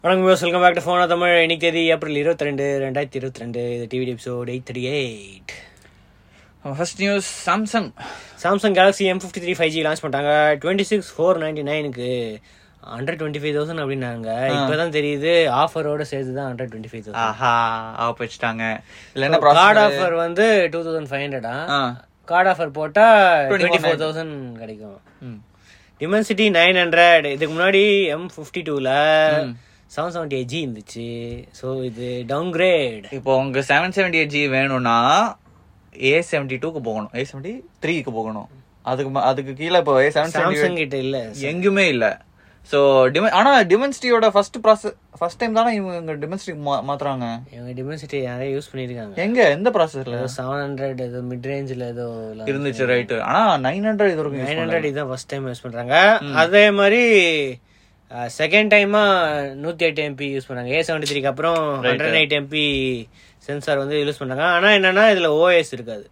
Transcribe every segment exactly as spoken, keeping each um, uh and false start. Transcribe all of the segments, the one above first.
வணக்கம் viewers, welcome back to phone Tamil. இன்னைக்கு தேதி ஏப்ரல் இருபத்தி ரெண்டு ரெண்டாயிரத்தி இருபத்தி ரெண்டு இது TV episode eight thirty eight. First news, Samsung Samsung Galaxy M fifty three five G launch பண்ணிட்டாங்க. டுவெண்ட்டி சிக்ஸ் ஃபோர் நைன்டி நைனுக்கு ஹண்ட்ரட் டுவெண்ட்டி ஃபைவ் தௌசண்ட் அப்படின்னாங்க. இப்போதான் தெரியுது ஆஃபரோட சேர்த்து தான் ஹண்ட்ரட் டுவெண்ட்டி ஃபைவ் தௌசண்ட். ஆஹா ஆஃப் வச்சுட்டாங்க. கார்டு ஆஃபர் வந்து டூ தௌசண்ட் ஃபைவ் ஹண்ட்ரடா கார்டு ஆஃபர் போட்டா டுவெண்ட்டி ஃபோர் தௌசண்ட் கிடைக்கும். டிமென்சிட்டி நைன் ஹண்ட்ரட் இதுக்கு முன்னாடி எம் ஃபிஃப்டி டூல செவன் செவன்டி எயிட் ஜி இருந்துச்சு. ஸோ இது டவுன் கிரேட். இப்போ உங்க செவன் செவன்டி எயிட் ஜி வேணும்னா ஏ செவன்டி டூக்கு போகணும், ஏ செவன்டி த்ரீக்கு போகணும். அதுக்கு அதுக்கு கீழே இப்போ ஏ செவன் சாம்சங் கிட்ட இல்ல, எங்குமே இல்ல. ஸோ ஆனா டிமென்சிட்டியோட ஃபர்ஸ்ட் ப்ராசஸ் ஃபர்ஸ்ட் டைம் தானே இவங்க டிமென்சிட்டி மாத்துறாங்க. இவங்க டிமென்சிட்டி நிறைய யூஸ் பண்ணிருக்காங்க. எங்க எந்த ப்ராசஸ்ல? செவன் ஹண்ட்ரட் ஏதோ மிட் ரேஞ்சில் ஏதோ இருந்துச்சு. ரைட்டு. ஆனா நைன் ஹண்ட்ரட் இது வரைக்கும் நைன் ஹண்ட்ரட் இதான் ஃபர்ஸ்ட் டைம் யூஸ் பண்றாங்க. அதே மாதிரி செகண்ட் டைமா நூத்தி எட்டு எம்பி யூஸ் பண்ணாங்க. ஏ செவன்டி த்ரீக்கு அப்புறம் ஹண்ட்ரட் எயிட் எம்பி சென்சார் வந்து யூஸ் பண்றாங்க. ஆனா என்னன்னா இதுல ஓஎஸ் இருக்காது.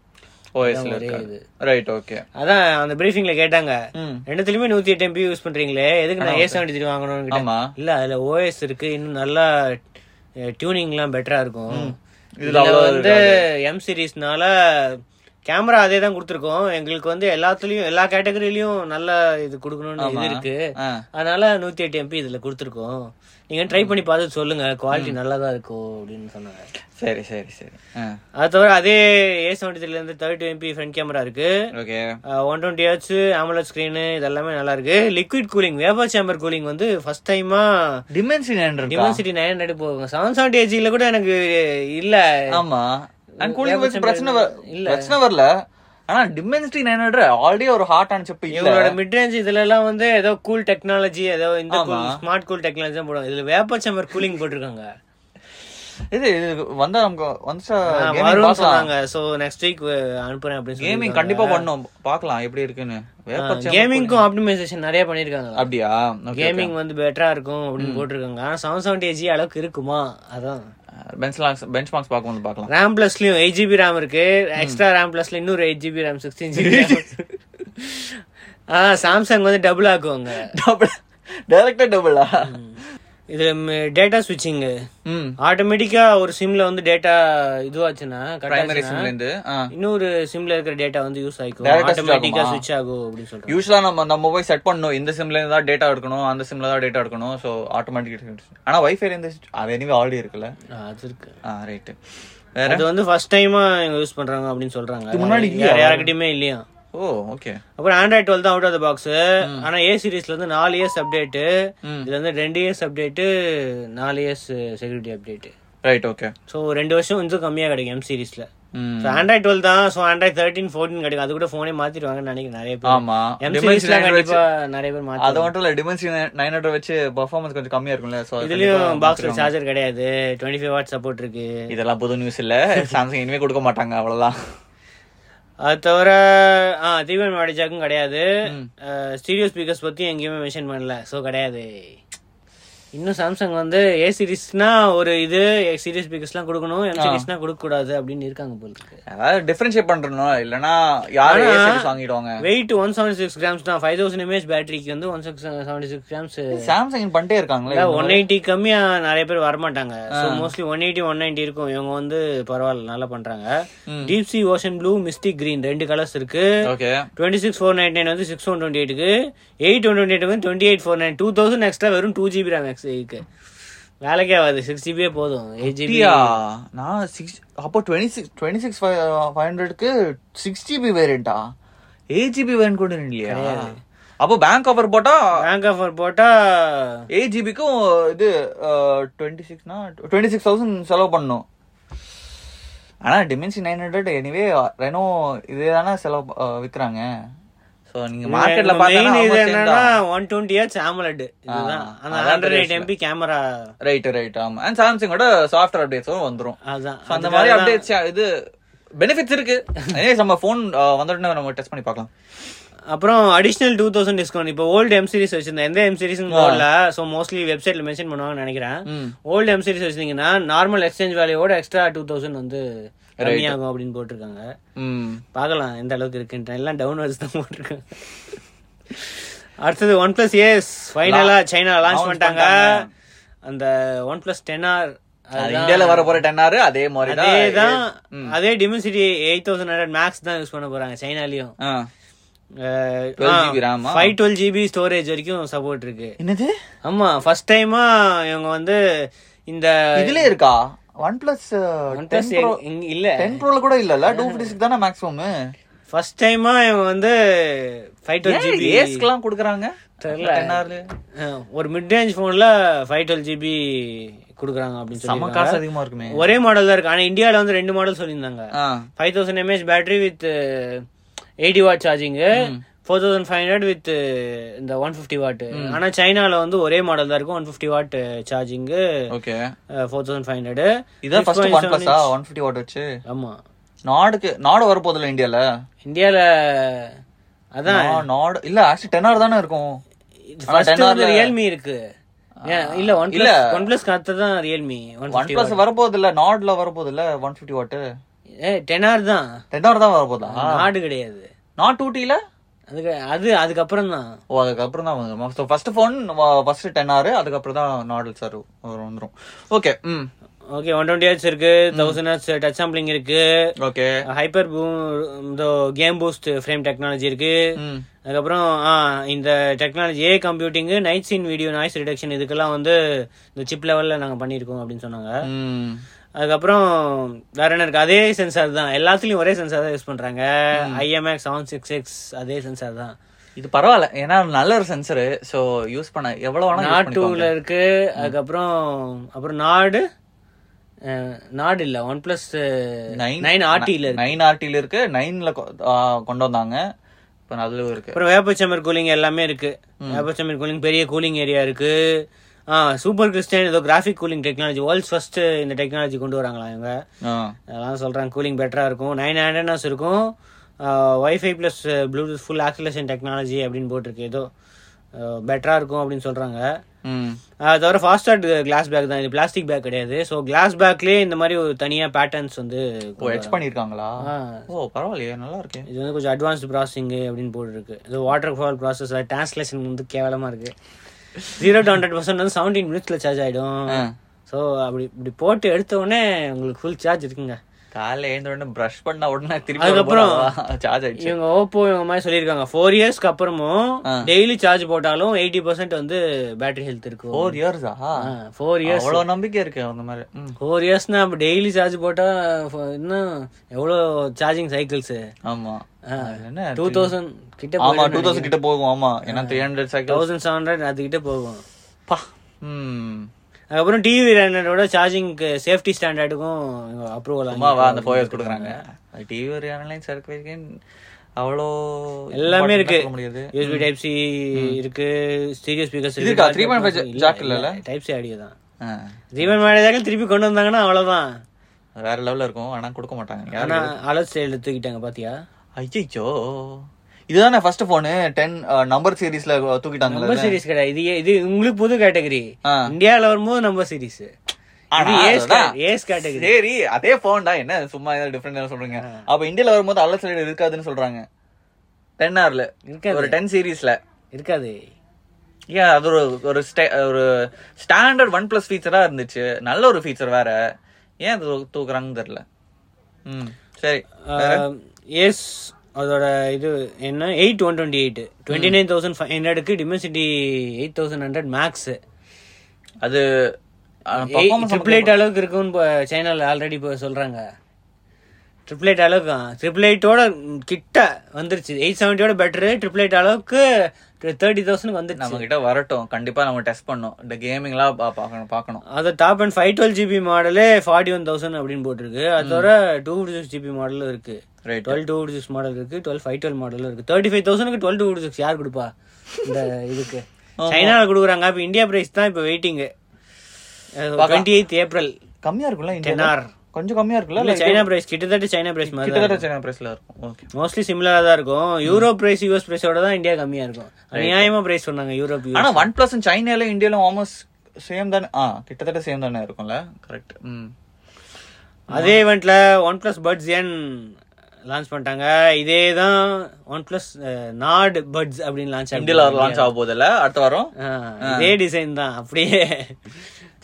அதான் அந்த பிரீஃபிங்ல கேட்டாங்க, ரெண்டுத்துலயுமே நூத்தி எட்டு எம்பி யூஸ் பண்றீங்களே, எதுக்கு நான் ஏ செவன்டி த்ரீ வாங்கணும்? இல்ல அதுல ஓஎஸ் இருக்கு, இன்னும் நல்லா டியூனிங் எல்லாம் பெட்டரா இருக்கும். இதுல வந்து எம் சீரீஸ்னால கேமரா அதே தான் கொடுத்துருக்கோம். எங்களுக்கு வந்து எல்லாத்துலயும் எல்லா கேட்டகரியிலயும் நல்ல இது கொடுக்கணும்னு இது இருக்கு. அதனால நூத்தி எட்டு எம்பி இதுல கொடுத்துருக்கோம். நீங்க ட்ரை பண்ணி பார்த்து சொல்லுங்க, குவாலிட்டி நல்லா தான் இருக்கும் அப்படின்னு சொன்னாங்க. சரி சரி சரி. அது தவிர அதே ஏ செவன்டி த்ரீல இருந்து தேர்ட்டி எம்பி ஃப்ரண்ட் கேமரா இருக்கு. One twenty hertz AMOLED screen, இதெல்லாமே நல்லா இருக்கு. Liquid cooling, vapour chamber cooling வந்து ஃபர்ஸ்ட் டைமா Dimensity nine hundred Dimensity nine hundred போகும். செவன் செவன்டி எயிட் கூட எனக்கு இல்ல. ஆமா, அண்ட் கூலிங் வச்சு பிரச்சனை இல்ல, பிரச்சனை வரல. ஆனா டிமென்சிட்டி நைன் ஹண்ட்ரட் ஆல்ரெடி ஒரு ஹாட் ஆன் சிப். இவங்களோட மிட் ரேஞ்ச் இதுல எல்லாம் வந்து ஏதோ கூல் டெக்னாலஜி, ஏதோ இந்த ஸ்மார்ட் கூல் டெக்னாலஜி தான் போடுவாங்க. இதுல வேப்பர் சேம்பர் கூலிங் போட்டிருக்காங்க. இது வந்தா நமக்கு வந்துச்சா சொன்னாங்க. சோ நெக்ஸ்ட் வீக் அனுப்புறேன் அப்படின்னு சொல்லி கேமிங் கண்டிப்பா பண்ணோம், பார்க்கலாம் எப்படி இருக்குன்னு. கேமிங்க்கும் ஆப்டிமைசேஷன் நிறைய பண்ணிருக்காங்க. அப்படியா? கேமிங் வந்து பெட்டரா இருக்கும் அப்படின்னு போட்டிருக்காங்க. ஆனா செவன் செவன்டி எயிட் ஜி அளவுக்கு இருக்குமா? அதான் பெஞ்ச் மார்க்ஸ் பார்க்கும்போது பார்க்கலாம். ரேம் பிளஸ்லயும் எயிட் ஜிபி ரேம் இருக்கு. எக்ஸ்ட்ரா ரேம் பிளஸ்ல இன்னொரு eight GB RAM sixteen GB. Ah Samsung வந்து டபுள் ஆக்குவாங்க. டபுள் டைரக்டா டபுளா? இதுல டேட்டா ஸ்விட்சிங் ஆட்டோமேட்டிக்கா ஒரு சிம்ல வந்து டேட்டா இதுவாச்சுன்னா இன்னொரு சிம்ல இருக்கிற டேட்டா வந்து யூஸ் ஆயிக்கும், ஆட்டோமேட்டிக்கா ஸ்விட்ச் ஆகும் அப்படின்னு சொல்றாங்க. யூசுவலா நம்ம நம்ம போய் செட் பண்ணணும், இந்த சிம்ல இருந்து தான் டேட்டா எடுக்கணும், அந்த சிம்ல தான் டேட்டா எடுக்கணும். So automatic. ஆனா வைஃபை இருந்து அது எனிவே ஆல்ரெடி இருக்குல்ல. அது இருக்கு. ஆ ரைட். அது வந்து ஃபர்ஸ்ட் டைமா யூஸ் பண்றாங்க அப்படின்னு சொல்றாங்க. முன்னாடி யார்கிட்டயுமே இல்லையா? Oh okay. அப்புறம் ஆண்ட்ராய்ட் டுவெல் தான் அவுட் ஆஃப் த பாக்ஸ். ஆனா ஏ சீரீஸ்ல இருந்து நாலு இயர்ஸ் அப்டேட், இதுல இருந்து ரெண்டு இயர்ஸ் அப்டேட், நாலு years security update. Right okay. So ரெண்டு வருஷம் கொஞ்சம் கம்மியா கிடைக்கும் எம் சீரீஸ்ல. ஆண்ட்ராய்ட் டுவெல் தான். சோ ஆண்ட்ராய்ட் தேர்ட்டீன் ஃபோர்டீன் கிடைக்கும். அது கூட போனே மாத்திடுவாங்க நினைக்கிறேன் நிறைய பேர். ஆமா, எம் சீரீஸ்ல கண்டிப்பா நிறைய பேர் மாத்தி. அது மட்டும் இல்ல, டிமென்சிட்டி நைன் ஹண்ட்ரட் வச்சு பெர்ஃபார்மன்ஸ் கொஞ்சம் கம்மியா இருக்கும்ல. சோ இதுலயும் பாக்ஸ்ல சார்ஜர் கிடையாது, டுவெண்ட்டி ஃபைவ் வாட் சப்போர்ட் இருக்கு. இதெல்லாம் புது நியூஸ் இல்ல, சாம்சங் இனிமே கொடுக்க மாட்டாங்க, அவ்வளவுதான். அது தவிர தீவன் மாடிஜாக்கும் கிடையாது. ஸ்டீரியோ ஸ்பீக்கர்ஸ் பத்தி எங்கேயுமே மென்ஷன் பண்ணல. சோ கிடையாது. இன்னும் சாம்சங் வந்து ஏ சீரீஸ்னா ஒரு இது, சீரியஸ் ஸ்பீக்கர்ஸ்லாம் கொடுக்கணும், எம் சீரீஸ்னா கொடுக்க கூடாது அப்படின்னு இருக்காங்க போல இருக்கு. அதாவது டிஃபரன்ஷியேட் பண்றணும், இல்லனா யாரு ஏ சீரீஸ் வாங்கிடுவாங்க. Weight one seventy six grams தான். ஃபைவ் தௌசண்ட் எம்ஏஹெச் பேட்டரிக்கு வந்து one seventy six grams. Samsung பண்ணிட்டே இருக்காங்களே. ஒன் எயிட்டி கம்மியா நிறைய பேர் வரமாட்டாங்க. So mostly one eighty one ninety இருக்கும். இவங்க வந்து பரவாயில்ல நல்லா பண்றாங்க. Deep sea ocean blue, mystic green ரெண்டு கலர்ஸ் இருக்கு. Twenty six four ninety nine வந்து சிக்ஸ் ஒன் டுவெண்ட்டி எயிட்டுக்கு, எயிட் ஒன் டுவெண்ட்டி எயிட் வந்து twenty eight four nine two thousand extra வெறும் டூ ஜிபி ரேம் இருக்கு. வேலைக்கே ஆகாது, சிக்ஸ் ஜிபியே போதும். எயிட் ஜிபி நான் சிக்ஸ் அப்போ twenty six twenty six five ஹண்ட்ரட்க்கு சிக்ஸ் ஜிபி வேரியண்டா? எயிட் ஜிபி வேரியன்ட் கூட இல்லையா? அப்போ பேங்க் ஆஃபர் போட்டா பேங்க் ஆஃபர் போட்டா எயிட் ஜிபிக்கும் இது டுவெண்ட்டி சிக்ஸ்னா டுவெண்ட்டி சிக்ஸ் தௌசண்ட் செலவு பண்ணணும். ஆனா Dimensity nine hundred anyway Reno இதே தானே செலவு விற்கிறாங்க. சோ நீங்க மார்க்கெட்ல பாத்தீங்கன்னா இது என்னன்னா ஒன் டுவெண்ட்டி ஹெர்ட்ஸ் AMOLED, இதுதான் அந்த hundred eight MP camera. Right right. ஆமா, அண்ட் சாம்சங்கோட சாஃப்ட்வேர் அப்டேட்ஸும் வந்துரும். அதான் அந்த மாதிரி அப்டேட்ஸ் இது பெனிஃபிட்ஸ் இருக்கு. அதே நம்ம ஃபோன் வந்துட்டா நம்ம டெஸ்ட் பண்ணி பார்க்கலாம். அப்புறம் அடிஷனல் டூ தௌசண்ட் டிஸ்கவுண்ட். இப்போ ஓல்டு எம் சீரிஸ் வச்சிருந்தேன், எந்த எம் சீரிஸ் போடல. ஸோ மோஸ்ட்லி வெப்சைட்ல மென்ஷன் பண்ணுவாங்கன்னு நினைக்கிறேன். ஓல்டு எம் சீரிஸ் வச்சிருந்தீங்கன்னா நார்மல் எக்ஸ்சேஞ்ச் வேல்யூவோட எக்ஸ்ட்ரா டூ தௌசண்ட் வந்து கம்மியாகும் அப்படின்னு போட்டிருக்காங்க. பாக்கலாம் எந்த அளவுக்கு இருக்குன்ற. எல்லாம் டவுன் வச்சு தான் போட்டிருக்காங்க. அடுத்தது ஒன் பிளஸ் ஏஸ் ஃபைனலா சைனா லான்ச் பண்ணிட்டாங்க. அந்த ஒன் பிளஸ் டென் ஆர் இந்தியால வர போற டென் ஆர் அதே மாதிரி தான் அதேதான். அதே Dimensity eight thousand hundred max தான் யூஸ் பண்ண போறாங்க சைனாலயும். ஃபைவ் டுவெல் ஜிபி ஸ்டோரேஜ் வரைக்கும் சப்போர்ட் இருக்கு. என்னது? ஆமா, ஃபர்ஸ்ட் டைமா இவங்க வந்து இந்த இதுல இருக்கா ஒன் பிளஸ் இல்ல டென் ப்ரோல கூட இல்லல, டூ ஃபிஃப்டி சிக்ஸ் தானே மேக்ஸிமம். ஃபர்ஸ்ட் டைமா இவங்க வந்து ஃபைவ் டுவெல் ஜிபி ஏஸ்க்குலாம் கொடுக்குறாங்க. ஒரு மிட் ரேஞ்ச் போன்ல ஃபைவ் டுவெல் ஜிபி குடுக்குறாங்க அப்படின்னு சொல்லி காசு அதிகமா இருக்குமே. ஒரே மாடல் தான் இருக்கு. ஆனா இந்தியால வந்து ரெண்டு மாடல் சொல்லியிருந்தாங்க. Five thousand mAh battery with eighty watt charging, four thousand five hundred with இந்த ஒன் பிப்டி வாட். ஆனா சைனால வந்து ஒரே மாடல் தான் இருக்கும், one fifty watt charging, four thousand five hundred. இதான் first OnePlus one fifty watt வச்சு. ஆமா, நாடுக்கு நாடு வர போதில்ல இந்தியால. இந்தியால அதான் நாடு இல்ல, ஆக்சுவலி டென் ஆர் தானே இருக்கும். ஃபர்ஸ்ட் வந்து ரியல்மி இருக்கு. இல்ல ஒன் பிளஸ் ஒன் பிளஸ் காத்து தான் ரியல்மி. ஒன் பிளஸ் வர போதில்ல, நாடுல வர போதில்ல one fifty watt. A ten R தான், டென் ஆர் தான் வர போதா? நாடு கிடையாது. நாட் ஊட்டில அதுக்கு அது அதுக்கப்புறம் தான். ஓ, அதுக்கப்புறம் தான் வந்து first phone first ten R, அதுக்கப்புறம் தான் நாடல் சார் வந்துரும். Okay. Hmm okay. One twenty hertz இருக்கு, தௌசண்ட் ஹெர்ட்ஸ் டச் சாம்பிளிங் இருக்கு. Okay. Hyper game boost frame technology இருக்கு. அதுக்கப்புறம் இந்த technology A computing, night scene video noise reduction, இதுக்கெல்லாம் வந்து இந்த சிப் லெவல்ல நாங்க பண்ணிருக்கோம் அப்படின்னு சொன்னாங்க. அதுக்கப்புறம் வேற என்ன இருக்கு, அதே சென்சார் தான் எல்லாத்துலயும், ஒரே சென்சார் தான் யூஸ் பண்றாங்க. ஐஎம்எக்ஸ் செவன் சிக்ஸ் சிக்ஸ் அதே சென்சார் தான். இது பரவாயில்ல, ஏன்னா நல்ல ஒரு சென்சர். சோ யூஸ் பண்ண எவ்வளவு வேணா. நாட் டூல இருக்கு. அதுக்கப்புறம் அப்புறம் நாடு நாடு இல்ல ஒன் பிளஸ் நைன் ஆர்டில இருக்கு. நைன் ஆர்டில இருக்கு, நைன்ல கொண்டு வந்தாங்க. அதுல இருக்கு. அப்புறம் வேப்பர் சேம்பர் கூலிங் எல்லாமே இருக்கு. வேப்பர் சேம்பர் கூலிங், பெரிய கூலிங் ஏரியா இருக்கு. சூப்பர் கிறிஸ்டியன் ஏதோ graphic cooling technology, world's first இந்த டெக்னாலஜி கொண்டு வராங்களா இவங்க. அதெல்லாம் சொல்றாங்க கூலிங் பெட்டரா இருக்கும். நைன் ஆண்ட்ராய்ட்ஸ் இருக்கும். Wi-Fi plus Bluetooth full acceleration technology அப்படின்னு போட்டிருக்கு. ஏதோ பெட்டரா இருக்கும் அப்படின்னு சொல்றாங்க. அது தவிர ஃபாஸ்ட் கிளாஸ் பேக் தான், இது பிளாஸ்டிக் பேக் கிடையாது. ஸோ கிளாஸ் பேக்லயே இந்த மாதிரி ஒரு தனியா பேட்டர்ன்ஸ் வந்து எட்ச் பண்ணிருக்காங்களா? ஓ பரவாயில்லையே, நல்லா இருக்கு. இது வந்து கொஞ்சம் அட்வான்ஸ்டு ப்ராசஸிங் அப்படின்னு போட்டுருக்கு. இது வாட்டர் ஃபால் ப்ராசஸ், டிரான்ஸ்லேஷன் வந்து கேவலமா இருக்கு. ஜீரோ டு ஹண்ட்ரட் பர்சன்ட் வந்து செவன்டீன் மினிட்ஸ்ல சார்ஜ் ஆயிடும். ஸோ அப்படி இப்படி போட்டு எடுத்த உடனே உங்களுக்கு ஃபுல் சார்ஜ் இருக்குங்க. காலைல எழுந்த உடனே பிரஷ் பண்ண உடனே திருப்பி அதுக்கப்புறம் சார்ஜ் ஆயிடுச்சு. இவங்க ஓப்போ இவங்க மாதிரி சொல்லியிருக்காங்க ஃபோர் இயர்ஸ்க்கு அப்புறமும் டெய்லி சார்ஜ் போட்டாலும் எயிட்டி பர்சன்ட் வந்து பேட்டரி ஹெல்த் இருக்கும். ஃபோர் இயர்ஸா? ஃபோர் இயர்ஸ் அவ்வளவு நம்பிக்கை இருக்கு அந்த மாதிரி. ஃபோர் இயர்ஸ்னா அப்ப டெய்லி சார்ஜ் போட்டா இன்னும் எவ்வளவு சார்ஜிங் சைக்கிள்ஸ்? ஆமா, டூ தௌசண்ட் கிட்ட. ஆமா, டூ தௌசண்ட் கிட்ட போகும். ஆமா, ஏன்னா three hundred cycle thousand seven hundred அது கிட்ட போகும். அதுக்கப்புறம் டிவி ரேனரோட சார்ஜிங் சேஃப்டி ஸ்டாண்டர்டுக்கும் அப்ரூவல் அந்த ஃபோர் இயர்ஸ் கொடுக்குறாங்க. டிவி ரேனலைன் சர்டிஃபிகேட் அவ்வளோ எல்லாமே இருக்கு. யூஎஸ்பி டைப் சி இருக்கு, ஸ்டீரியோ ஸ்பீக்கர்ஸ் இருக்கு. த்ரீ பாயிண்ட் ஃபைவ் ஜாக் இல்ல, டைப் சி ஆடியோ தான். த்ரீ பாயிண்ட் ஃபைவ் ஜாக் திருப்பி கொண்டு வந்தாங்கன்னா அவ்வளவுதான், வேற லெவல்ல இருக்கும். ஆனா கொடுக்க மாட்டாங்க. ஆனா அலர்ட் ஸ்டைல் தூக்கிட்டாங்க பாத்தியா? ஐயோ, இதுதானே ஃபர்ஸ்ட் போன் டென் நம்பர் சீரிஸ்ல தூக்கிட்டாங்க. நம்பர் சீரிஸ் கிடையாது இது. இது உங்களுக்கு புது கேட்டகரி. இந்தியால வரும்போது நம்பர் சீரிஸ், ஏஸ் கேட்டகரி. சரி, அதே போன் தான், என்ன சும்மா ஏதாவது டிஃபரெண்ட் சொல்றீங்க? அப்ப இந்தியால வரும்போது அலர்ட் ஸ்டைல் இருக்காதுன்னு சொல்றாங்க. டென் ஆர்ல ஒரு டென் சீரிஸ்ல இருக்காது. ஏன் அது ஒரு ஒரு ஒரு ஸ்டாண்டர்ட் ஒன் பிளஸ் ஃபீச்சரா இருந்துச்சு, நல்ல ஒரு ஃபீச்சர் வேற. ஏன் அது தூக்குறாங்கன்னு தெரியல. ம் சரி. எஸ் அதோட இது என்ன eight one twenty eight twenty nine thousand five ஹண்ட்ரடுக்கு Dimensity eight thousand hundred max. அது ட்ரிபிள் எயிட் அளவுக்கு இருக்குன்னு சைனால ஆல்ரெடி இப்போ சொல்றாங்க. ட்ரிபிள் எயிட் அளவுக்கு ட்ரிபிள் எயிட்டோட கிட்ட வந்துருச்சு. எயிட் செவன்ட்டியோட பெட்டரு. ட்ரிபிள் எயிட் அளவுக்கு தேர்ட்டி தௌசண்ட் வந்துருச்சு. நம்ம கிட்ட வரட்டும், கண்டிப்பா நம்ம டெஸ்ட் பண்ணோம். இந்த கேமிங்லாம் பார்க்கணும் பார்க்கணும் அது top and five twelve GB மாடலே ஃபார்ட்டி ஒன் தௌசண்ட் அப்படின்னு போட்டிருக்கு. அதோட டூ ஃபிஃப்டி சிக்ஸ் ஜிபி மாடலும் இருக்கு, twelve two fifty six model இருக்கு, டுவெல் ஃபைவ் டுவெல் மாடலும் இருக்கு. தேர்ட்டி ஃபைவ் தௌசண்ட்க்கு டுவெல் டூ ஃபிஃப்டி சிக்ஸ் யார் கொடுப்பா இந்த இதுக்கு? சைனால கொடுக்குறாங்க. இப்போ இந்தியா பிரைஸ் தான் இப்போ வெயிட்டிங். டுவெண்ட்டி எய்த் ஏப்ரல் கம்மியா இருக்குல்ல? டென் ஆர் கொஞ்சம் கம்மியா இருக்குல்ல? சைனா பிரைஸ் கிட்டத்தட்ட சைனா பிரைஸ் மாதிரி கிட்டத்தட்ட சைனா பிரைஸ்ல இருக்கும். ஓகே, மோஸ்ட்லி சிமிலரா தான் இருக்கும். யூரோப் பிரைஸ் யூஎஸ் பிரைஸோட தான் இந்தியா கம்மியா இருக்கும். அநியாயமா பிரைஸ் சொன்னாங்க யூரோப். ஆனா ஒன் பிளஸ் சைனால இந்தியால ஆல்மோஸ்ட் சேம் தானே? ஆ கிட்டத்தட்ட சேம் தானே இருக்கும்ல? கரெக்ட். ம் அதே ஈவென்ட்ல ஒன் பிளஸ் பட்ஸ் ஏன் லான்ச் பண்ணிட்டாங்க. இதே தான் ஒன் பிளஸ் நாட் பட்ஸ் அப்படின்னு லான்ச் இந்தியால லான்ச் ஆக போதில்ல அடுத்த வாரம். இதே டிசைன் தான் அப்படியே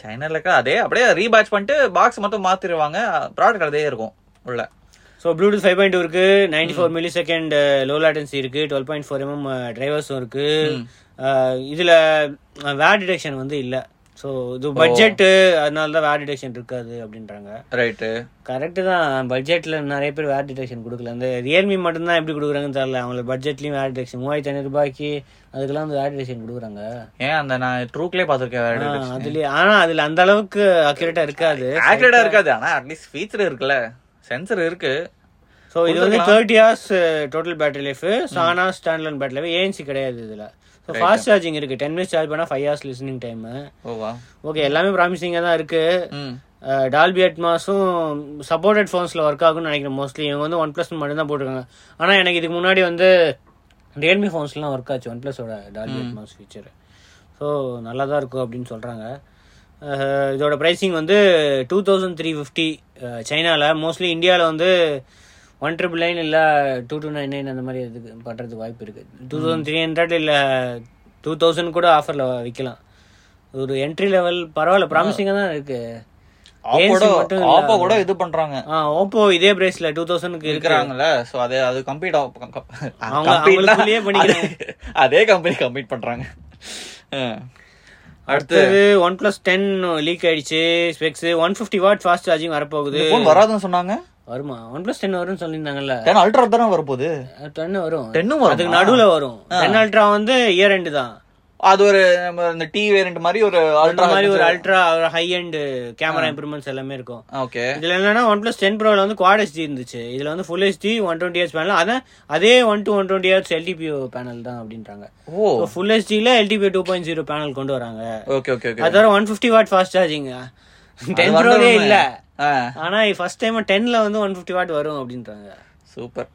சைனாலக்கா அதே அப்படியே ரீபேட்ச் பண்ணிட்டு பாக்ஸ் மட்டும் மாத்திடுவாங்க, ப்ராடக்ட் அதே இருக்கும் உள்ள. So Bluetooth five point two இருக்கு, ninety four millisecond low latency இருக்கு, டுவெல் பாயிண்ட் ஃபோர் எம்எம் டிரைவர்ஸும் இருக்கு. இதுல வேர் டிடெக்ஷன் வந்து இல்ல. ஸோ இது பட்ஜெட், அதனால தான் வேர் டிடெக்ஷன் இருக்காது அப்படின்றாங்க. ரைட்டு, கரெக்டு தான். பட்ஜெட்ல நிறைய பேர் வேர் டிடெக்ஷன் கொடுக்கல. அந்த ரியல்மி மட்டும்தான் எப்படி கொடுக்குறாங்கன்னு தெரியல. அவங்களுக்கு பட்ஜெட்லயும் வேர் டிடெக்ஷன் மூவாயிரத்தி ஐநூறு ரூபாய்க்கு அதுக்கெல்லாம் வந்து வேர் டிடெக்ஷன் கொடுக்குறாங்க. ஏன் அந்த நான் ட்ரூக்லேயே பார்த்துருக்கேன் அதுலயே. ஆனா அதுல அந்த அளவுக்கு அக்யூரேட்டா இருக்காது. அக்யூரேட்டா இருக்காது, ஆனா அட்லீஸ்ட் ஃபீச்சர் இருக்குல்ல, சென்சர் இருக்கு. ஸோ இது வந்து thirty hours total battery life. சானா ஸ்டாண்ட்லோன் பேட்டரி லைஃப், ஏஎன்சி கிடையாது இதுல. ஸோ ஃபாஸ்ட் சார்ஜிங் இருக்கு, டென் மினிட்ஸ் சார்ஜ் பண்ணா five hours listening time. Okay, எல்லாமே ப்ராமிசிங்கா தான் இருக்கு. டால்பி அட்மாஸும் சப்போர்ட்டட் ஃபோன்ஸ்ல ஒர்க் ஆகும்னு நினைக்கிறேன் மோஸ்ட்லி. இவங்க வந்து ஒன் பிளஸ் மட்டும் தான் போட்டிருக்காங்க. ஆனா எனக்கு இதுக்கு முன்னாடி வந்து ரியல்மி ஃபோன்ஸ்லாம் ஒர்க் ஆச்சு ஒன் பிளஸோட டால்பி அட்மாஸ் ஃபீச்சர். ஸோ நல்லா தான் இருக்கும் அப்படின்னு சொல்றாங்க. இதோட ப்ரைஸிங் வந்து டூ தௌசண்ட் த்ரீ ஃபிஃப்டி சைனால. மோஸ்ட்லி இந்தியாவில் வந்து ஒன் ட்ரிபிள் நைன் இல்லை டூ டூ நைன் நைன் அந்த மாதிரி இதுக்கு பண்ணுறதுக்கு வாய்ப்பு இருக்குது. டூ தௌசண்ட் த்ரீ ஹண்ட்ரட் இல்லை டூ தௌசண்ட் கூட ஆஃபரில் விற்கலாம். ஒரு என்ட்ரி லெவல் பரவாயில்ல, ப்ராமிசிங்காக தான் இருக்கு. ஓப்போ கூட இது பண்றாங்க. ஓப்போ இதே பிரைஸ்ல டூ தௌசண்ட்க்கு இருக்கிறாங்கல்ல. சோ அதே அது கம்ப்ளீட் அவங்களுக்குள்ளேயே பண்ணிக்கிறாங்க. அதே கம்பெனி கம்ப்ளீட் பண்றாங்க. அடுத்தது ஒன் பிளஸ் டென் லீக் ஆயிடுச்சு specs. One fifty watt fast charging வரப்போகுது. வராதுன்னு சொன்னாங்க. வருமா? ஒன் பிளஸ் டென் வரும்னு சொல்லியிருந்தாங்கல்ல. டென் அல்ட்ரா தானே வரப்போகுது. டென் வரும், டென்னும் வரும், அதுக்கு நடுவுல வரும். டென் அல்ட்ரா வந்து இயர் எண்டு தான். அது ஒரு இந்த டி வேரியன்ட் மாதிரி ஒரு அல்ட்ரா மாதிரி ஒரு ultra high end camera improvements எல்லாமே இருக்கும். ஓகே, இதுல என்னன்னா ஒன் பிளஸ் டென் ப்ரோல வந்து குவாட் ஹெச்டி இருந்துச்சு. இதுல வந்து full HD one twenty H panel. அதான் அதே one to one twenty H LTPO panel தான் அப்படின்றாங்க. ஓ, ஃபுல் ஹெச்டில LTPO two point zero panel கொண்டு வராங்க. Okay okay. அதோட one fifty watt fast charging ten ப்ரோலே இல்ல. ஆனா ஃபர்ஸ்ட் டைம் டென்ல வந்து ஒன் பிப்டி வாட் வரும் அப்படின்றாங்க. சூப்பர்.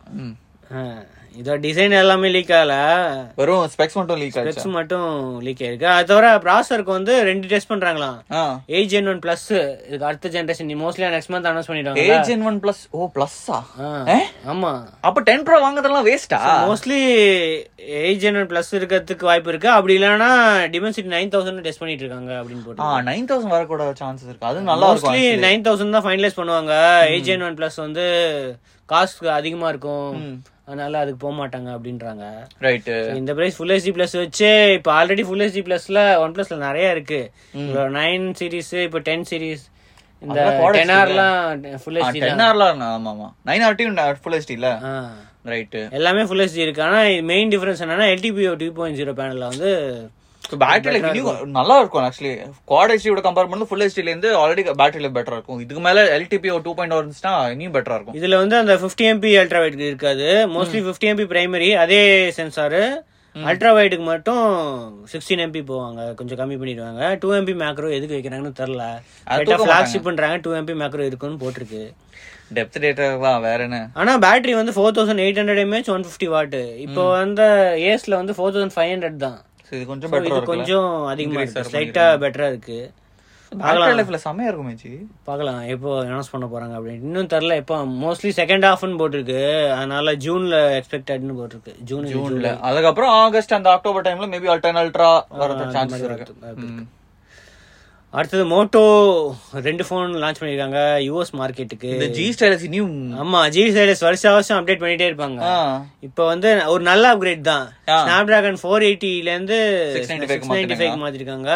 இதோட டிசைன் எல்லாமே லீக் ஆகல, வெறும் ஸ்பெக்ஸ் மட்டும் லீக் ஆயிடுச்சு. ஸ்பெக்ஸ் மட்டும் லீக் ஆயிருக்கு. அது தவிர ப்ராசருக்கு வந்து ரெண்டு டெஸ்ட் பண்றாங்களாம். எயிட் ஜென் ஒன் பிளஸ், இதுக்கு அடுத்த generation mostly next month announce பண்ணிடுவாங்க. Eight gen one plus. Oh பிளஸ்ஸா? ஆமா. அப்ப டென் ப்ரோ வாங்குறதெல்லாம் வேஸ்டா? Mostly eight gen one plus இருக்கிறதுக்கு வாய்ப்பு இருக்கு. அப்படி இல்லனா டிமென்சிட்டி நைன் தௌசண்ட் டெஸ்ட் பண்ணிட்டு இருக்காங்க அப்படின்னு போட்டு. ஆ நைன் தௌசண்ட் வர கூட சான்சஸ் இருக்கு. அது நல்லா இருக்கும். மோஸ்ட்லி நைன் தௌசண்ட் தான் ஃபைனலைஸ் பண்ணுவாங்க. எயிட் ஜென் ஒன் பிளஸ் வந்து காஸ்ட் அதிகமா இருக்கும், அதனால அதுக்கு போக மாட்டாங்க அப்படின்றாங்க. ரைட். இந்த பிரைஸ் ஃபுல் ஹெச்டி பிளஸ் வச்சு இப்ப ஆல்ரெடி ஃபுல் ஹெச்டி பிளஸ்ல ஒன் பிளஸ்ல நிறைய இருக்கு. நைன் சீரிஸ், இப்ப டென் சீரிஸ், இந்த டென் ஆர்லாம் ஃபுல் ஹெச்டி. டென் ஆர்லாம் ஆமா ஆமா நைன் ஆர்டியும் ஃபுல் ஹெச்டி இல்ல. ரைட், எல்லாமே ஃபுல் ஹெச்டி இருக்கு. ஆனா மெயின் டிஃபரன்ஸ் என்னன்னா எல்டிபிஓ டூ பாயிண்ட் ஜீரோ பேனல்ல வந்து பேட்டரி லைஃப் இன்னும் நல்லா இருக்கும். ஆக்சுவலி குவாட் ஹெச்டியோட கம்பேர் பண்ணி ஃபுல் ஹெச்டில இருந்து ஆல்ரெடி பேட்டரி லைஃப் பெட்டரா இருக்கும். இதுக்கு மேல எல்டிபிஓ டூ பாயிண்ட் இருந்துச்சுன்னா இன்னும் பெட்டரா இருக்கும். இதுல வந்து அந்த பிப்டி எம்பி அல்ட்ரா வைட் இருக்காது. மோஸ்ட்லி பிப்டி எம்பி பிரைமரி, அதே சென்சாரு. அல்ட்ரா வைடுக்கு மட்டும் சிக்ஸ்டீன் எம்பி போவாங்க, கொஞ்சம் கம்மி பண்ணிடுவாங்க. டூ எம்பி மேக்ரோ எதுக்கு வைக்கிறாங்கன்னு தெரியல. ஃபிளாக்ஷிப் பண்றாங்க, டூ எம்பி மேக்ரோ இருக்குன்னு போட்டிருக்கு. டெப்த் டேட்டா வேற என்ன. ஆனா பேட்டரி வந்து four thousand eight hundred mAh one fifty watt. இப்போ வந்து ஏஸ்ல வந்து ஃபோர் தௌசண்ட் ஃபைவ் ஹண்ட்ரட் தான். இது கொஞ்சம் பெட்டரா இருக்கு, கொஞ்சம் அதிகமா இருக்கு, ஸ்லைட்டா பெட்டரா இருக்கு. பேட்டரி லைஃப்ல செமையா இருக்கும் மேச்சி. பார்க்கலாம் எப்போ அனௌன்ஸ் பண்ண போறாங்க அப்படின்னு. இன்னும் தெரியல எப்போ. மோஸ்ட்லி செகண்ட் ஹாஃப்னு போட்டிருக்கு, அதனால ஜூன்ல எக்ஸ்பெக்டட்னு போட்டிருக்கு. ஜூன் ஜூன்ல அதுக்கப்புறம் ஆகஸ்ட் அந்த அக்டோபர் டைம்ல மேபி அல்டன் அல்ட்ரா வரது சான்சஸ் இருக்கு. அடுத்தது மோட்டோ ரெண்டு போன் லான்ச் பண்ணிருக்காங்க யூஎஸ் மார்க்கெட்டுக்கு. இந்த ஜி ஸ்டைலஸ் நியூ. ஆமா, ஜி ஸ்டைலஸ் வருஷம் வருஷம் அப்டேட் பண்ணிட்டே இருப்பாங்க. இப்போ வந்து ஒரு நல்ல அப்கிரேட் தான். ஸ்னாப்டிராகன் ஃபோர் எயிட்டில இருந்து சிக்ஸ் நைன்டி ஃபைவ் மாத்திருக்காங்க.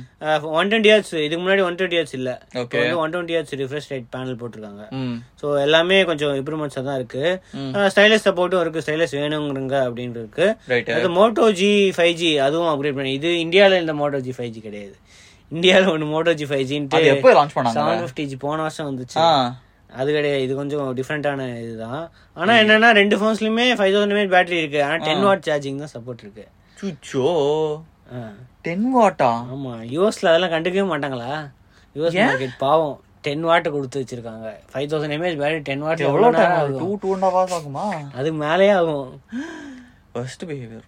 ஒன் டுவெண்ட்டி ஹெர்ட்ஸ், இதுக்கு முன்னாடி ஒன் டுவெண்ட்டி ஹெர்ட்ஸ் இல்ல, one twenty hertz refresh rate panel போட்டிருக்காங்க. சோ எல்லாமே கொஞ்சம் இம்ப்ரூவ்மெண்ட்ஸ் தான் இருக்கு. ஸ்டைலஸ் சப்போர்ட்டும் இருக்கு, ஸ்டைலஸ் வேணுங்கிறங்க அப்படின்னு இருக்கு. அது மோட்டோ ஜி ஃபைவ் ஜி அதுவும் அப்கிரேட் பண்ணி. இது இந்தியால இந்த மோட்டோ ஜி ஃபைவ் ஜி கிடையாது. இந்தியால ஒன்னு மோட்டோ ஜி ஃபைவ் ஜின்ட்டு செவன் பிப்டி ஜி போன வருஷம் வந்துச்சு. அது கிடையாது, இது கொஞ்சம் டிஃப்ரெண்டான இதுதான். ஆனா என்னன்னா ரெண்டு போன்ஸ்லயுமே ஃபைவ் தௌசண்ட் எம்ஏஹெச் பேட்டரி இருக்கு. ஆனா டென் வாட் சார்ஜிங் தான் சப்போர்ட் இருக்கு. டென் வாட்டா? ஆமா, யூஎஸ்ல அதெல்லாம் கண்டுக்கவே மாட்டாங்களா? யூஎஸ் மார்க்கெட் பாவம் டென் வாட் கொடுத்து வச்சிருக்காங்க. Five thousand mAh battery ten watt எவ்வளவு ஆகுமா? அதுக்கு மேலேயே ஆகும். First behaviour.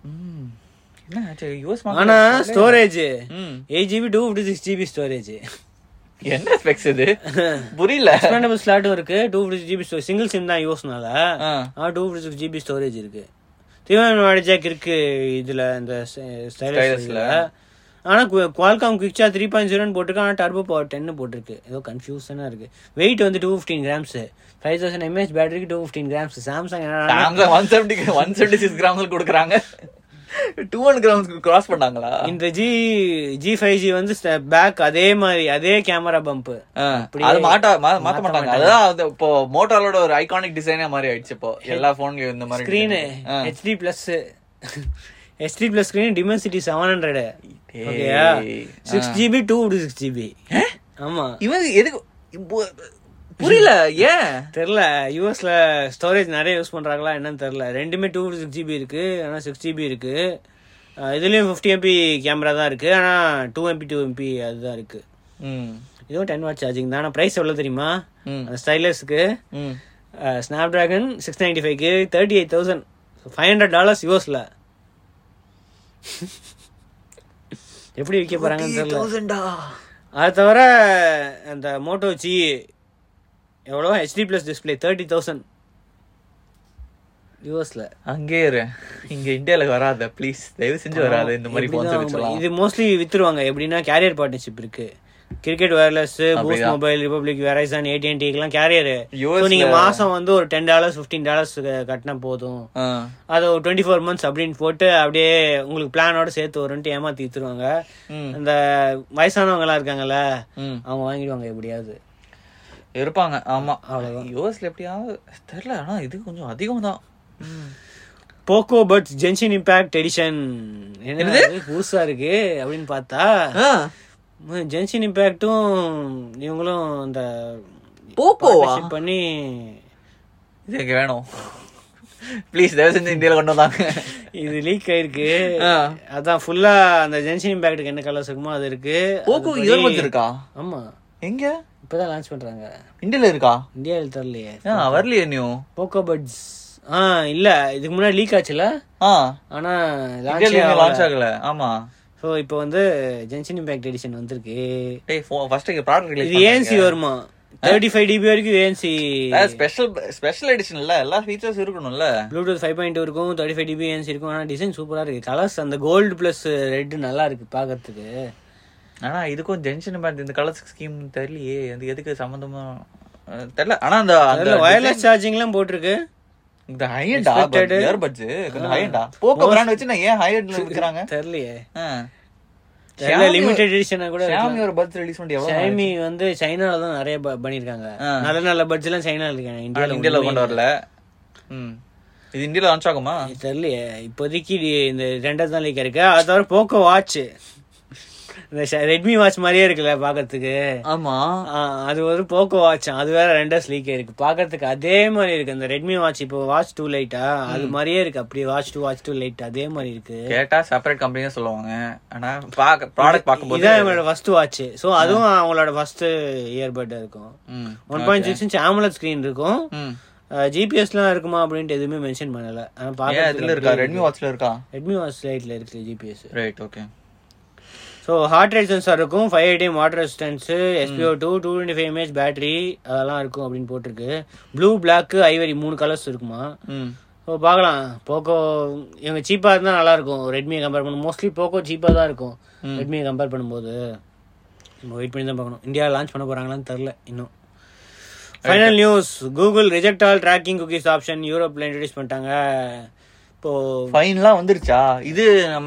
ஆனா storage eight GB two fifty six GB storage. என்ன ஸ்பெக்ஸ் இது புரியல. எக்ஸ்பேண்டபிள் ஸ்லாட்டும் இருக்கு, two fifty GB storage. Single SIM தான் யூஸ்னால two fifty six GB storage இருக்கு. த்ரீ பாயிண்ட் ஜாக் இருக்கு இதுல இந்த ஸ்டைலஸ்ல. ஆனா குவால்காம் குவிக்சா த்ரீ பாயிண்ட் ஜீரோன்னு போட்டிருக்கு. ஆனா டர்போ பவர் டென்னு போட்டிருக்கு. ஏதோ கன்ஃபியூஷனா இருக்கு. வெயிட் வந்து two fifteen grams, five thousand mAh பேட்டரிக்கு two fifteen grams. Samsung Samsung one seventy one seventy six grams கொடுக்குறாங்க. டூ ஹண்ட்ரட் கிராம்ஸ் கிராஸ் பண்ணாங்களா? இந்த ஜி ஜி ஃபைவ் ஜி வந்து பேக் அதே மாதிரி அதே கேமரா பம்ப் அது மாட்டா மாத்த மாட்டாங்க. அதான் இப்போ மோட்டோரோட ஒரு ஐகானிக் டிசைனே மாதிரி ஆயிடுச்சு. இப்போ எல்லா போன்லயும் இந்த மாதிரி screen HD plus HD plus screen Dimensity seven hundred ஓகேயா, six GB two six GB. ஆமா இவன் எதுக்கு புரியல, ஏன் தெரியல. யூஎஸ்ல ஸ்டோரேஜ் நிறைய யூஸ் பண்றாங்களா என்னன்னு தெரியல. ரெண்டுமே டூ சிக்ஸ் ஜிபி இருக்கு, ஆனா சிக்ஸ் ஜிபி இருக்கு. இதுலயும் ஃபிஃப்டி எம்பி கேமரா தான் இருக்கு, ஆனா டூ எம்பி டூ எம்பி அதுதான் இருக்கு. இதுவும் டென் வாட் சார்ஜிங் தான். பிரைஸ் எவ்வளவு தெரியுமா? ஸ்டைலஸ்க்கு ஸ்னாப் டிராகன் சிக்ஸ் நைன்டி ஃபைவ்க்கு thirty eight thousand five hundred dollars யூஎஸ்ல. எப்படி விற்க போறாங்கன்னு தெரியல. அது தவிர அந்த மோட்டோ ஜி எவ்வளோ HD plus display thirty thousand யூஎஸ்ல. அங்கே இங்க இந்தியால வராத ப்ளீஸ், தயவு செஞ்சு வராது இந்த மாதிரி. இது மோஸ்ட்லி வித்துருவாங்க. எப்படின்னா கேரியர் பார்ட்னர்ஷிப் இருக்கு. Cricket Wireless, Boost Mobile, Republic, Verizon, ஏடிஎன்டிக்கெல்லாம் கேரியர். நீங்க மாசம் வந்து ஒரு டென் டாலர்ஸ் ஃபிஃப்டீன் டாலர்ஸ் கட்டினா போதும், அது ஒரு டுவெண்ட்டி ஃபோர் மந்த்ஸ் அப்படின்னு போட்டு அப்படியே உங்களுக்கு பிளானோட சேர்த்து வரும்ட்டு ஏமாத்தி வித்துருவாங்க. இந்த வயசானவங்க எல்லாம் இருக்காங்கல்ல, அவங்க வாங்கிடுவாங்க எப்படியாவது இருப்பாங்க. ஆமா அவ்வளவுதான். யூஎஸ்ல எப்படியாவது தெரியல, ஆனா இது கொஞ்சம் அதிகம் தான். Poco buds Genshin Impact edition என்னது புதுசா இருக்கு அப்படின்னு பார்த்தா, ஜென்ஷன் இம்பாக்டும் இவங்களும் இந்த போக்கோ பண்ணி இதுக்கு வேணும் ப்ளீஸ் தயவு செஞ்சு இந்தியால கொண்டு வந்தாங்க. இது லீக் ஆயிருக்கு. அதான் ஃபுல்லா அந்த ஜென்ஷன் இம்பாக்டுக்கு என்ன கலர்ஸ் இருக்குமோ அது இருக்கு. போக்கோ இயர்பட்ஸ் இருக்கா? ஆமா. எங்க? இப்பதான் லான்ச் பண்றாங்க. இந்தியால இருக்கா? இந்தியால தெரியலையே. வரலையே நியூ போக்கோ பட்ஸ். ஆ இல்ல, இதுக்கு முன்னாடி லீக் ஆச்சுல, ஆனா லான்ச் ஆகல. ஆமா. சோ இப்போ வந்து ஜென்ஷன் இம்பாக்ட் எடிஷன் வந்திருக்கு. டேய் ஃபர்ஸ்ட் இங்க ப்ராடக்ட் ரிலீஸ் இது ஏஎன்சி வருமா? தேர்ட்டி ஃபைவ் டிபி வரைக்கும் ஏஎன்சி ஸ்பெஷல் ஸ்பெஷல் எடிஷன் இல்ல, எல்லா ஃபீச்சர்ஸ் இருக்கணும்ல. ப்ளூடூத் ஃபைவ் பாயிண்ட் டூ இருக்கும், தேர்ட்டி ஃபைவ் டிபி ஏஎன்சி இருக்கும். ஆனா டிசைன் சூப்பரா இருக்கு. கலர்ஸ் அந்த கோல்டு பிளஸ் ரெட் நல்லா இருக்கு பாக்கிறதுக்கு. ஆனா இதுக்கும் ஜென்ஷன் இம்பாக்ட் இந்த கலர் ஸ்கீம் தெரியலையே, அது எதுக்கு சம்பந்தமா தெரியல. ஆனா அந்த வயர்லெஸ் சார்ஜிங் எல்லாம் போட்டுருக்கு. இந்த ஹை எண்ட் இயர்பட்ஸ் கொஞ்சம் ஹை எண்டா போக்கோ பிராண்ட் வச்சு நான் ஏன் ஹை எண்ட்ல விக்கறாங்க தெரியலையே. தெரியல, லிமிடெட் எடிஷன் கூட Xiaomi ஒரு பட்ஸ் ரிலீஸ் பண்ணி எவ்வளவு? Xiaomi வந்து சைனால தான் நிறைய பண்ணிருக்காங்க. நல்ல நல்ல பட்ஸ் எல்லாம் சைனால இருக்காங்க, இந்தியால இந்தியால கொண்டு வரல. ம் இது இந்தியால லான்ச் ஆகுமா தெரியலையே. இப்போதைக்கு இந்த ரெண்டாவது தான் லீக் இருக்கு. அது தவிர போக்கோ வாட்ச், இந்த ரெட்மி வாட்ச் மாதிரியே இருக்குல்ல பாக்கிறதுக்கு. ஆமா, அது ஒரு போக்கோ வாட்ச். அது வேற ரெண்டஸ் லீக் இருக்கு. பாக்கிறதுக்கு அதே மாதிரி இருக்கு. அந்த ரெட்மி வாட்ச் இப்போ வாட்ச் டூ லைட்டா அது மாதிரியே இருக்கு. அப்படியே watch two watch two lite அதே மாதிரி இருக்கு. கேட்டா செப்பரேட் கம்பெனி தான் சொல்லுவாங்க. ஆனா பாக்க ப்ராடக்ட் பாக்கும்போது இதான் அவங்களோட ஃபர்ஸ்ட் வாட்ச். சோ அதுவும் அவங்களோட ஃபர்ஸ்ட் இயர்பட் இருக்கும். One point six inch AMOLED screen இருக்கும். ஜிபிஎஸ் எல்லாம் இருக்குமா அப்படின்ட்டு எதுவுமே மென்ஷன் பண்ணல. ஆனா பாக்கிறதுல இருக்கா? ரெட்மி வாட்ச்ல இருக்கா? ரெட்மி வாட்ச் லைட்ல இருக்கு GPS. Right, okay. So heart rate sensor இருக்கும், five ATM water resistance, SpO two, two twenty five mAh battery அதெல்லாம் இருக்கும் அப்படின்னு போட்டிருக்கு. ப்ளூ, பிளாக், ஐவரி மூணு கலர்ஸ் இருக்குமா. ஸோ பார்க்கலாம். போக்கோ இவங்க சீப்பாக இருந்தால் நல்லா இருக்கும் ரெட்மியை கம்பேர் பண்ணும். மோஸ்ட்லி போக்கோ சீப்பாக தான் இருக்கும் ரெட்மியை கம்பேர் பண்ணும்போது. நம்ம வெயிட் பண்ணி தான் பார்க்கணும். இந்தியாவில் லான்ச் பண்ண போகிறாங்களான்னு தெரில இன்னும். Final news, Google reject all tracking cookies option யூரோப்பில் இன்ட்ரடியூஸ் பண்ணிட்டாங்க. இப்போ ஃபைன்லாம் வந்துருச்சா? இது நம்ம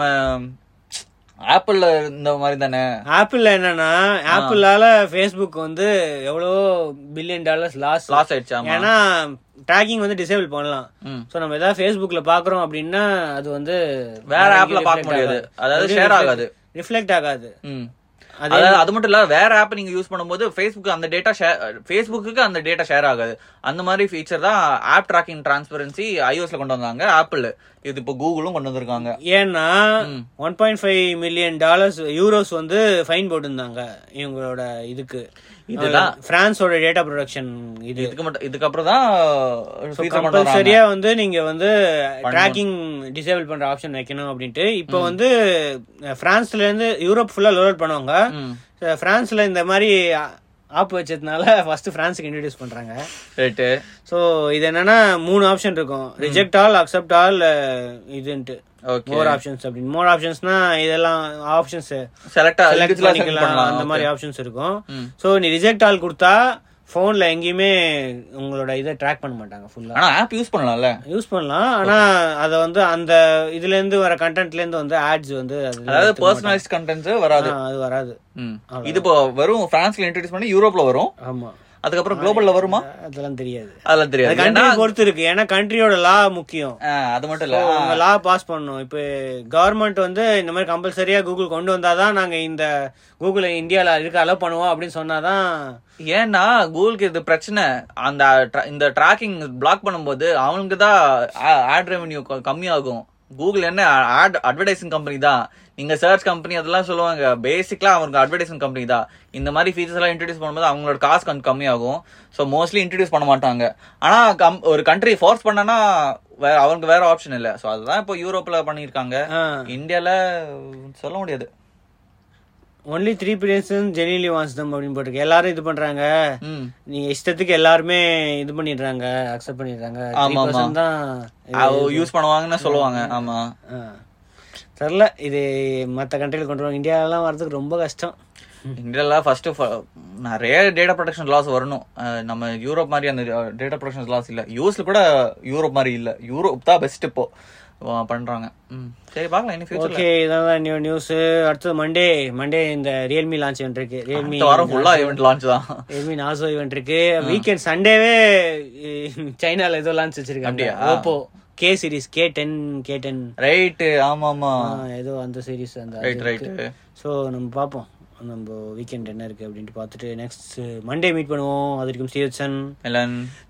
ஆப்பிள் இந்த மாதிரி தானே. ஆப்பிள் என்னன்னா, ஆப்பிளால ஃபேஸ்புக் வந்து எவ்வளவோ பில்லியன் டாலர்ஸ் லாஸ் லாஸ் ஆயிடுச்சு. ஏன்னா ட்ராக்கிங் வந்து டிசேபிள் பண்ணலாம். சோ நம்ம ஏதாவது ஃபேஸ்புக்ல பாக்குறோம் அப்படின்னா அது வந்து வேற ஆப்ல பார்க்க முடியாது, அதாவது ஷேர் ஆகாது, ரிஃப்ளெக்ட் ஆகாது. அதாவது அது மட்டும் இல்ல, வேற ஆப் நீங்க யூஸ் பண்ணும்போது ஃபேஸ்புக் அந்த டேட்டா ஷேர் ஃபேஸ்புக்கு அந்த டேட்டா ஷேர் ஆகாது. அந்த மாதிரி ஃபீச்சர் தான் ஆப் ட்ராக்கிங் டிரான்ஸ்பரன்சி ஐஓஎஸ்ல கொண்டு வந்தாங்க ஆப்பிள். இது இப்போ கூகுளும் கொண்டு வந்திருக்காங்க. ஏன்னா one point five million dollars euros வந்து ஃபைன் போட்டிருந்தாங்க இவங்களோட இதுக்கு. இதுதான் பிரான்ஸோட டேட்டா ப்ரொடக்ஷன். இது இதுக்கு மட்டும் இதுக்கப்புறம் தான் கம்பல்சரியா வந்து நீங்க வந்து ட்ராக்கிங் டிசேபிள் பண்ற ஆப்ஷன் வைக்கணும் அப்படின்ட்டு. இப்போ வந்து பிரான்ஸ்ல இருந்து யூரோப் ஃபுல்லா லோட் பண்ணுவாங்க. பிரான்ஸ்ல இந்த மாதிரி ஆப் வச்சதுனால ஃபர்ஸ்ட் பிரான்ஸுக்கு இன்ட்ரோடியூஸ் பண்றாங்க. ரைட். சோ இது என்னன்னா மூணு ஆப்ஷன் இருக்கும், ரிஜெக்ட் ஆல், அக்செப்ட் ஆல் இதுன்ட்டு. மோர் ஆப்ஷன்ஸ் அப்படின்னு. மோர் ஆப்ஷன்ஸ்னா இதெல்லாம் ஆப்ஷன்ஸ் செலக்ட் பண்ணிக்கலாம், அந்த மாதிரி ஆப்ஷன்ஸ் இருக்கும். ஸோ நீ ரிஜெக்ட் ஆல் கொடுத்தா போன்ல எங்கேயுமே உங்களோட இதை ட்ராக் பண்ண மாட்டாங்க ஃபுல்லா. ஆனா ஆப் யூஸ் பண்ணலாம்ல, யூஸ் பண்ணலாம். ஆனா அத வந்து அந்த இதுல இருந்து வர கண்டென்ட்ல இருந்து வந்து ஆட்ஸ் வந்து அதாவது பர்சனலைஸ்ட் கண்டென்ட்ஸ் வராது, அது வராது. இது இப்போ வரும் பிரான்ஸ்ல இன்ட்ரோடியூஸ் பண்ணி யூரோப்ல வரும். ஆமா, அதுக்கப்புறம் குளோபல்ல வருமா அதெல்லாம் தெரியாது. அதெல்லாம் தெரியாது, கண்ட்ரி பொறுத்து இருக்கு. ஏன்னா கண்ட்ரியோட லா முக்கியம். அது மட்டும் இல்ல, உங்க லா பாஸ் பண்ணணும். இப்ப கவர்மெண்ட் வந்து இந்த மாதிரி கம்பல்சரியா கூகுள் கொண்டு வந்தாதான் நாங்க இந்த கூகுள் இந்தியால இருக்க அலோவ் பண்ணுவோம் அப்படின்னு சொன்னாதான். ஏன்னா கூகுளுக்கு இது பிரச்சனை, அந்த இந்த டிராக்கிங் பிளாக் பண்ணும்போது அவனுக்கு தான் ஆட் ரெவென்யூ கம்மியாகும். கூகுள் என்ன ஆட் அட்வர்டைசிங் கம்பெனி தான், நீங்க சர்ச் கம்பெனி அதெல்லாம் சொல்லுவாங்க. பேசிக்கலா அவங்களுக்கு அட்வர்டைசிங் கம்பெனி தான். இந்த மாதிரி ஃபீச்சர்ஸ் எல்லாம் இன்ட்ரடியூஸ் பண்ணும்போது அவங்களோட காசு கொஞ்சம் கம்மியாகும். ஸோ மோஸ்ட்லி இன்ட்ரடியூஸ் பண்ண மாட்டாங்க. ஆனா கம் ஒரு கண்ட்ரி ஃபோர்ஸ் பண்ணனா வேற அவங்களுக்கு வேற ஆப்ஷன் இல்லை. ஸோ அதுதான் இப்போ யூரோப்ல பண்ணியிருக்காங்க. இந்தியால சொல்ல முடியாது. Only three billion generally wants them அப்படின்னு போட்டிருக்கு. எல்லாரும் இது பண்றாங்க, நீங்க இஷ்டத்துக்கு எல்லாருமே இது பண்ணிடுறாங்க, அக்செப்ட் பண்ணிடுறாங்க. தான் யூஸ் பண்ணுவாங்கன்னு சொல்லுவாங்க. ஆமா, தெரியல இது மற்ற கண்ட்ரில கொண்டு வருவாங்க. இந்தியாலாம் வரதுக்கு ரொம்ப கஷ்டம். இந்தியால ஃபர்ஸ்ட் நிறைய டேட்டா ப்ரொடெக்ஷன் லாஸ் வரணும். நம்ம யூரோப் மாதிரி அந்த டேட்டா ப்ரொடெக்ஷன் லாஸ் இல்ல. யூஎஸ்ல கூட யூரோப் மாதிரி இல்ல, யூரோப் தான் பெஸ்ட் இப்போ பண்றாங்க. சரி பார்க்கலாம் இனி ஃபியூச்சர்ல. ஓகே, இதான் நியூ நியூஸ். அடுத்து மண்டே மண்டே இந்த ரியல்மி லான்ச் ஈவென்ட் இருக்கு. ரியல்மி வாரம் ஃபுல்லா ஈவென்ட் லான்ச் தான். ரியல்மி நாசோ ஈவென்ட் இருக்கு. வீக்கெண்ட் சண்டேவே சைனால ஏதோ லான்ச் வச்சிருக்காங்க. Oppo K series K ten K ten right. ஆமா ஆமா, ஏதோ அந்த சீரிஸ் அந்த ரைட் ரைட். சோ நம்ம பாப்போம் நம்ம வீக்கெண்ட் என்ன இருக்கு அப்படின்ட்டு பார்த்துட்டு நெக்ஸ்ட் மண்டே மீட் பண்ணுவோம். அது வரைக்கும் சீரியஸன்